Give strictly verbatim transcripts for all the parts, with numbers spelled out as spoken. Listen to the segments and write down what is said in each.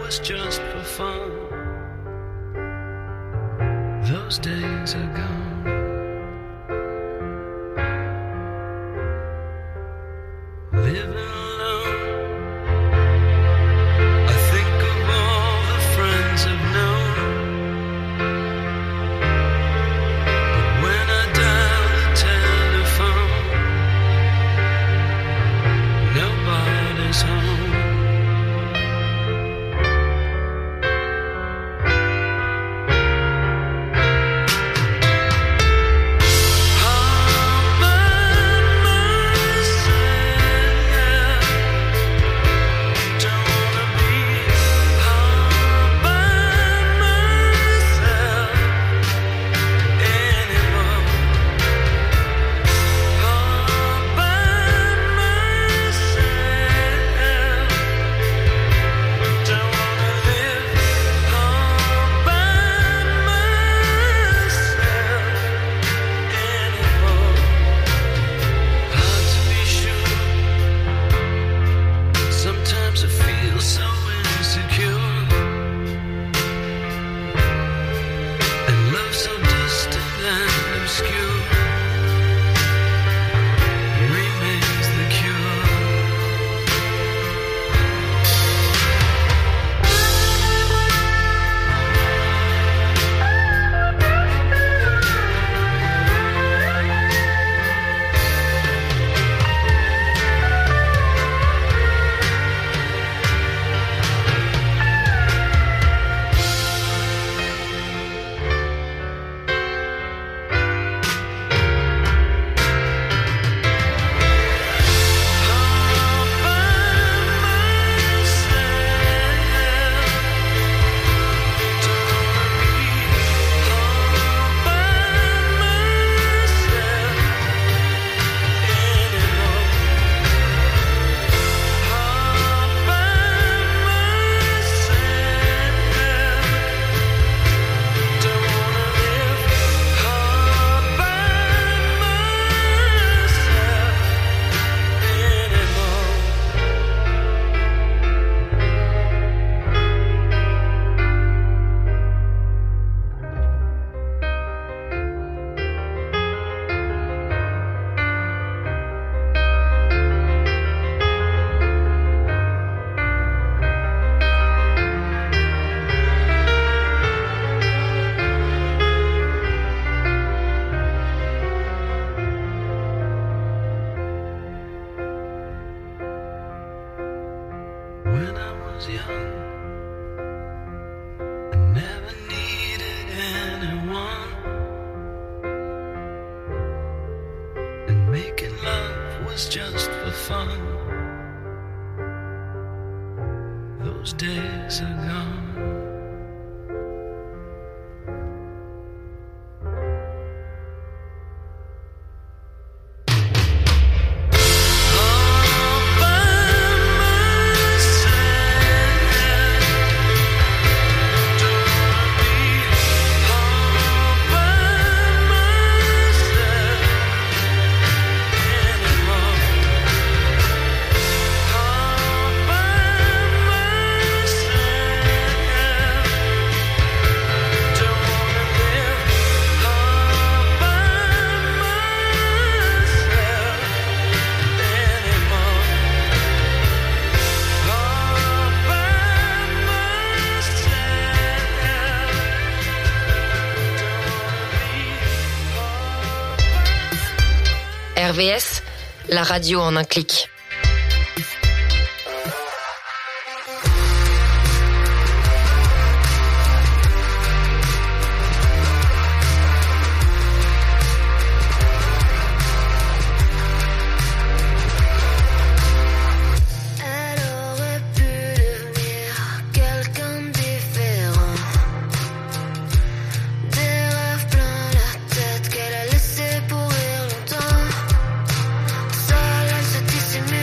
was just for fun. Those days are gone. Living alone, I think of all the friends I've known. But when I dial the telephone, nobody's home. R V S, la radio en un clic. Dissimule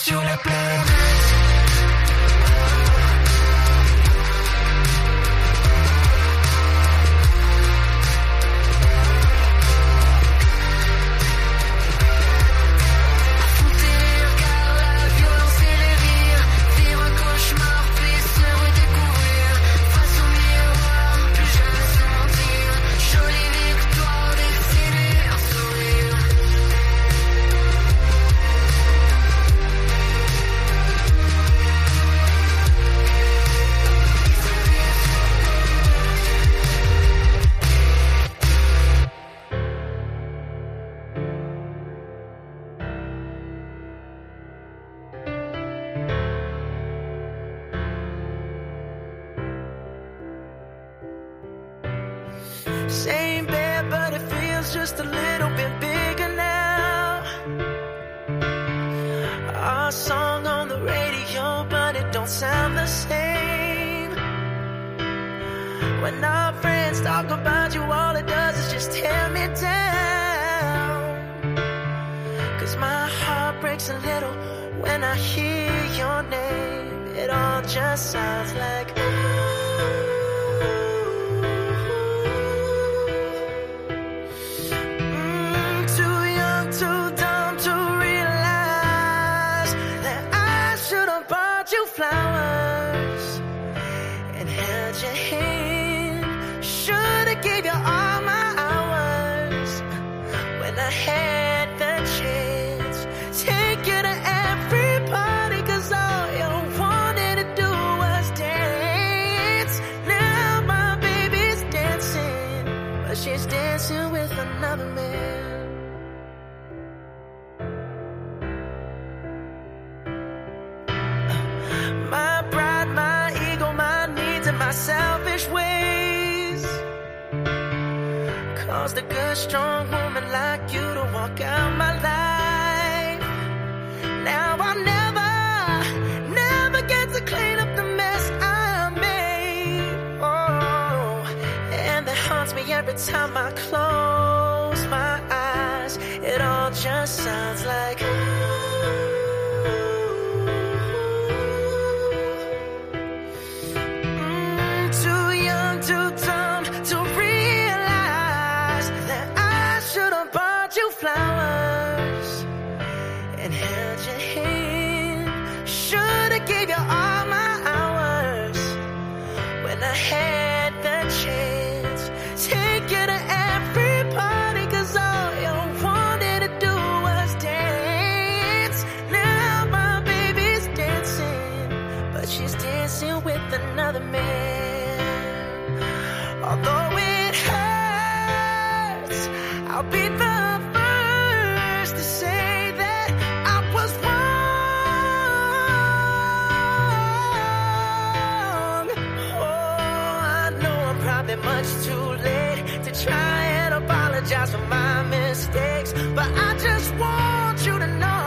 sur la planète. Same bed, but it feels just a little bit bigger now. Our song on the radio, but it don't sound the same. When our friends talk about you, all it does is just tear me down. Cause my heart breaks a little when I hear your name. It all just sounds like flowers and held your hand. Should've gave you all my hours when I had the chance. Take you to every party, cause all you wanted to do was dance. Now my baby's dancing, but she's dancing with another man. My pride, my ego, my needs, and my selfish ways caused a good, strong woman like you to walk out my life. Now I'll never, never get to clean up the mess I made. Oh, and that haunts me every time I close my eyes. It all just sounds like flowers and held your hand. Should've gave you all my hours when I had the chance. Take you to every party, cause all you wanted to do was dance. Now my baby's dancing, but she's dancing with another man. Although it hurts, I'll be the to say that I was wrong. Oh, I know I'm probably much too late to try and apologize for my mistakes, but I just want you to know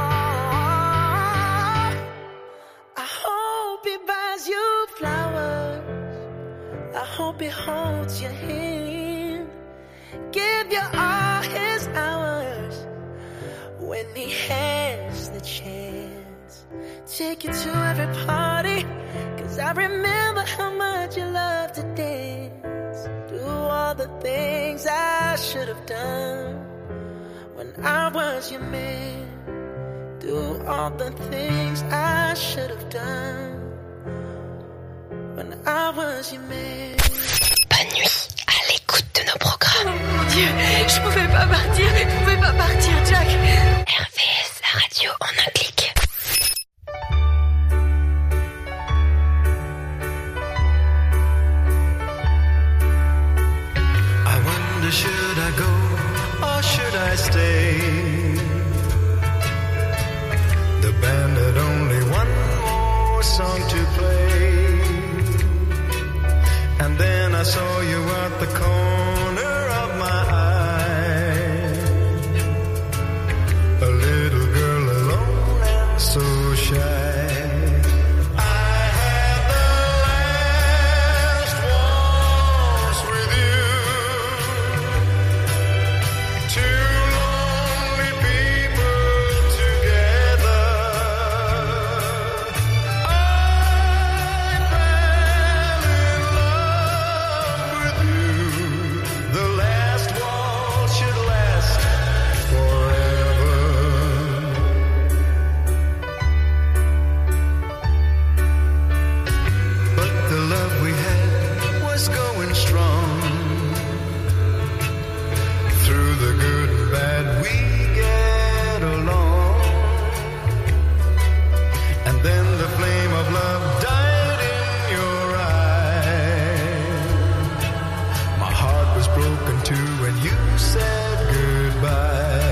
I hope he buys you flowers. I hope he holds your hand, give you all his hours when he has the chance. Take you to every party, cause I remember how much you love to dance. Do all the things I should have done when I was your man. Do all the things I should have done when I was your man. Bonne nuit, à l'écoute de nos programmes. Oh mon Dieu, je pouvais pas partir, je pouvais pas partir, Jack. R V S, la radio en un clic. I wonder, should I go or should I stay? The band had only one more song to play, and then I saw you at the corner of my eye, a little girl alone and so shy. Two lonely people together. going strong. Through the good and bad we get along. And then the flame of love died in your eyes. My heart was broken too when you said goodbye.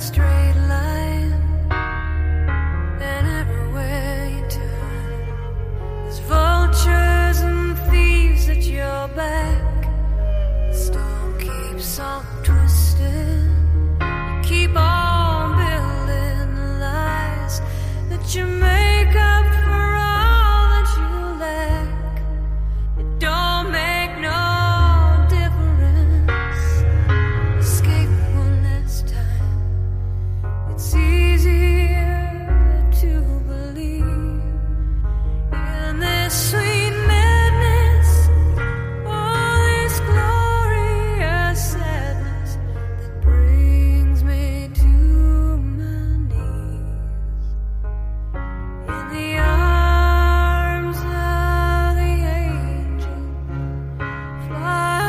straight line, and everywhere you turn, there's vultures and thieves at your back. The storm keeps on twisting. You keep on building the lies that you make up for all that you lack. It don't make no difference. Escape one last time. It's easier to believe in this sweet madness, all this glorious sadness that brings me to my knees. In the arms of the angel, fly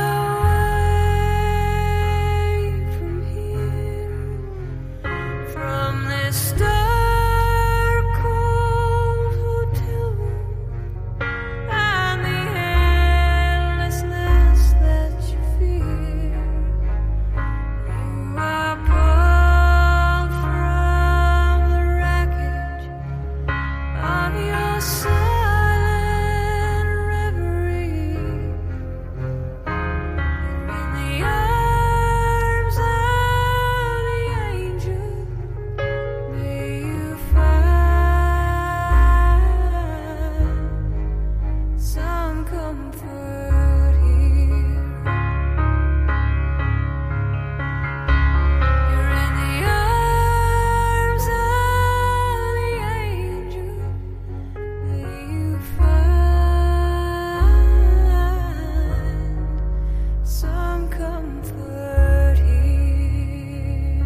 away from here, from this dark, cold hotel room, and the endlessness that you fear. You are pulled from the wreckage of your silent reverie. You're in the arms of the angel. May you find some comfort here. You're in the arms of the angel. May you find some comfort here.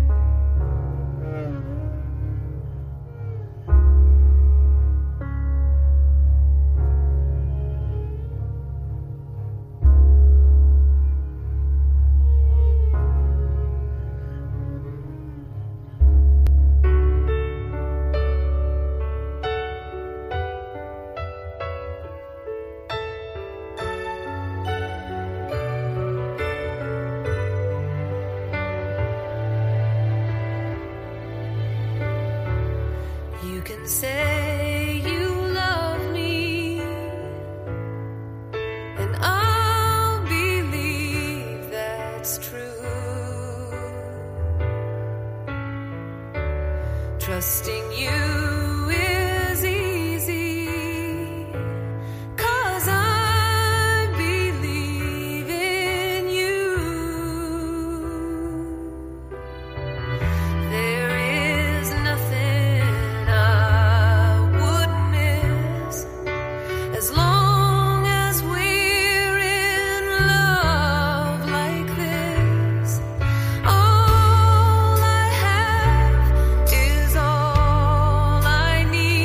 You can say you love me, and I'll believe that's true. Trusting you is easy, 'cause I believe in you. There is nothing I would miss as long as we're in love like this. All I have is all I need.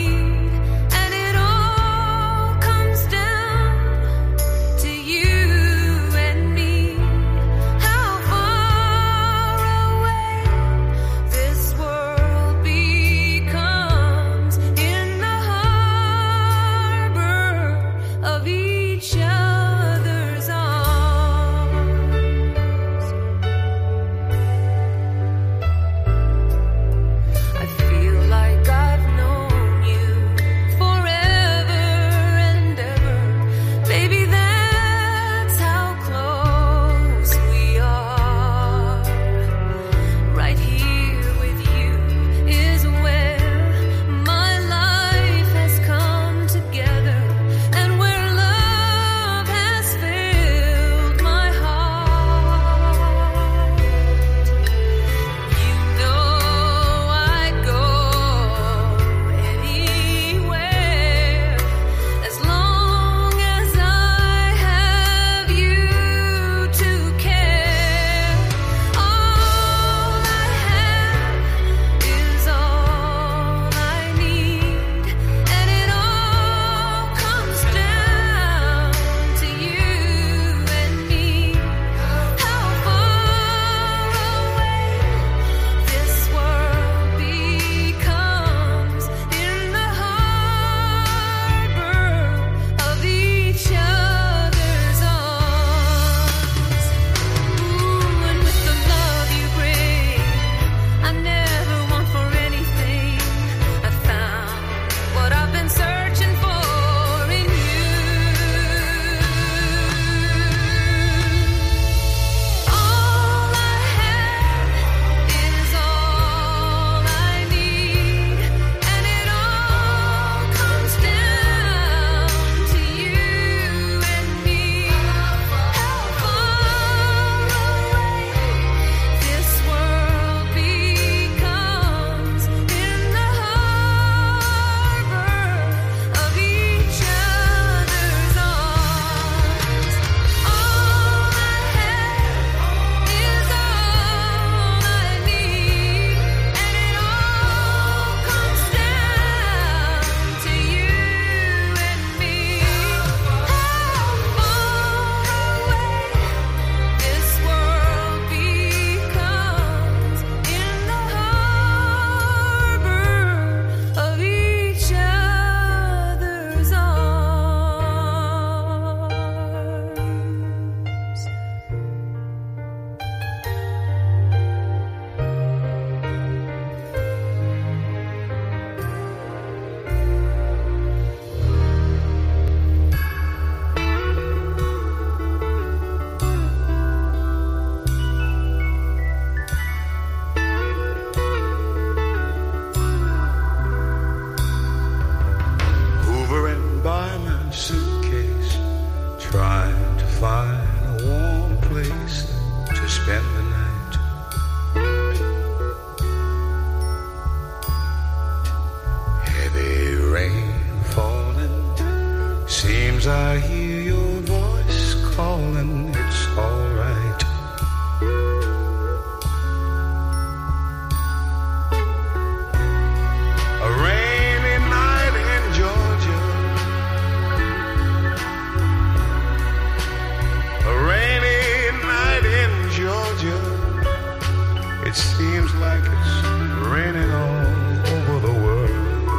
seems like it's raining all over the world.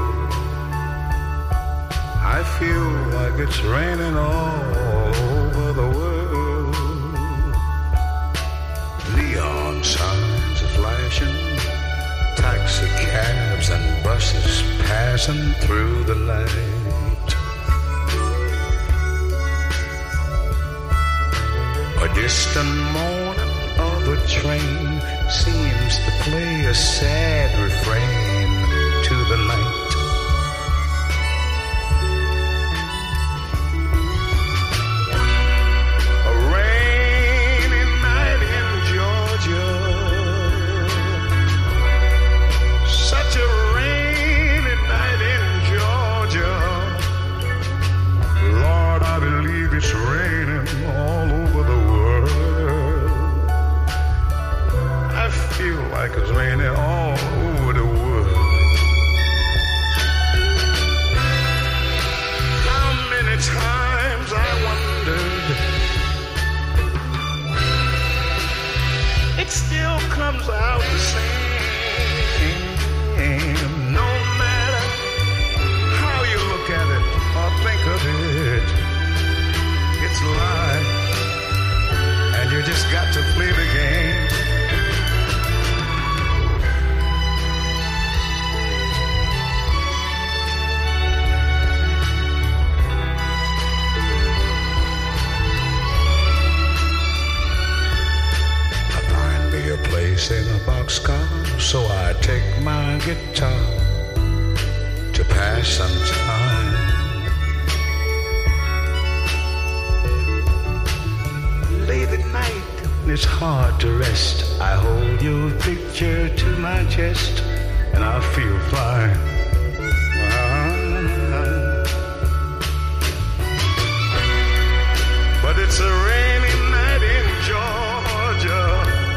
I feel like it's raining all over the world. Neon signs are flashing, taxi cabs and buses passing through the light. A distant moaning of a train seems to play a sad refrain to the night. A rainy night in Georgia, such a rainy night in Georgia. Lord, I believe it's raining all over the world. I feel like it's raining all over the world. How many times I wondered, it still comes out the same. No matter how you look at it or think of it, it's life, and you just got to play the game. Place in a boxcar, so I take my guitar to pass some time. Late at night, when it's hard to rest, I hold your picture to my chest, and I feel fine. But it's a rainy night in Georgia.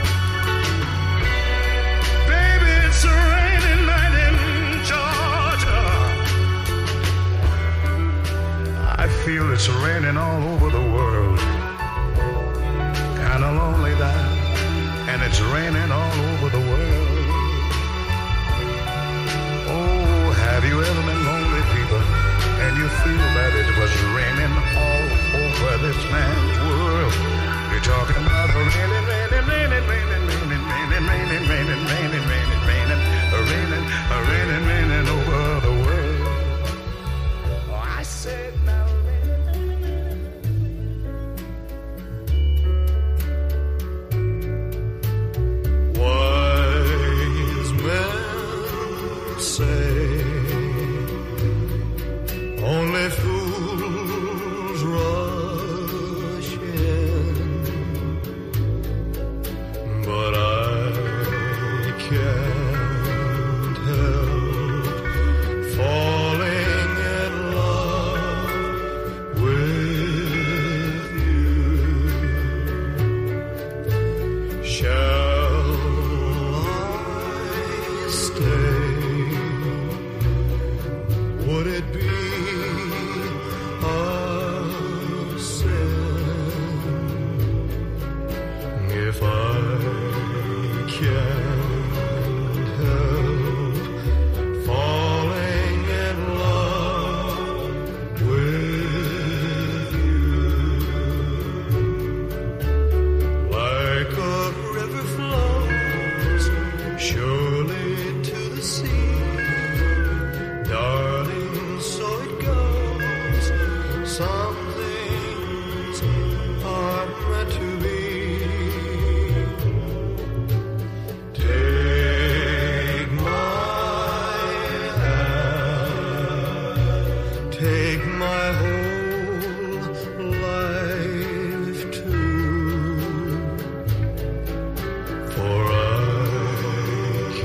It's a rainy night in Georgia. I feel it's raining all over the world. Kinda lonely there, and it's raining all over the world. Oh, have you ever been lonely, people, and you feel that it was raining all over this man's world? You're talking about a raining, raining, raining, raining, raining, raining, raining, raining, raining, raining. Raining, raining, raining over the world. Oh, I said now. Wise men say only fools rush in, but I can't falling in love with you. Shall I stay? Would it be a sin if I can't help falling in love with you? Like a river flows surely to the sea, darling, so it goes. Some things are meant to be. Take my hand, take my whole life too, for I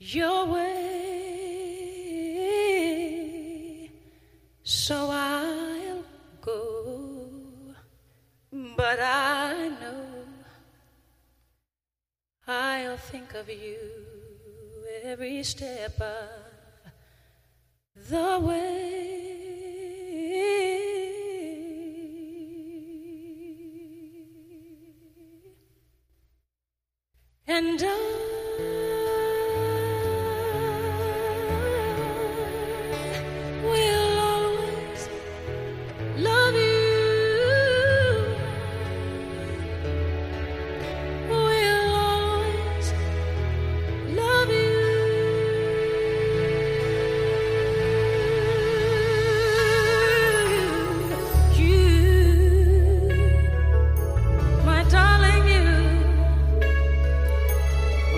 your way, so I'll go. But I know I'll think of you every step of the way. And I will always love you. Will always love you. You, my darling, you.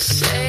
Say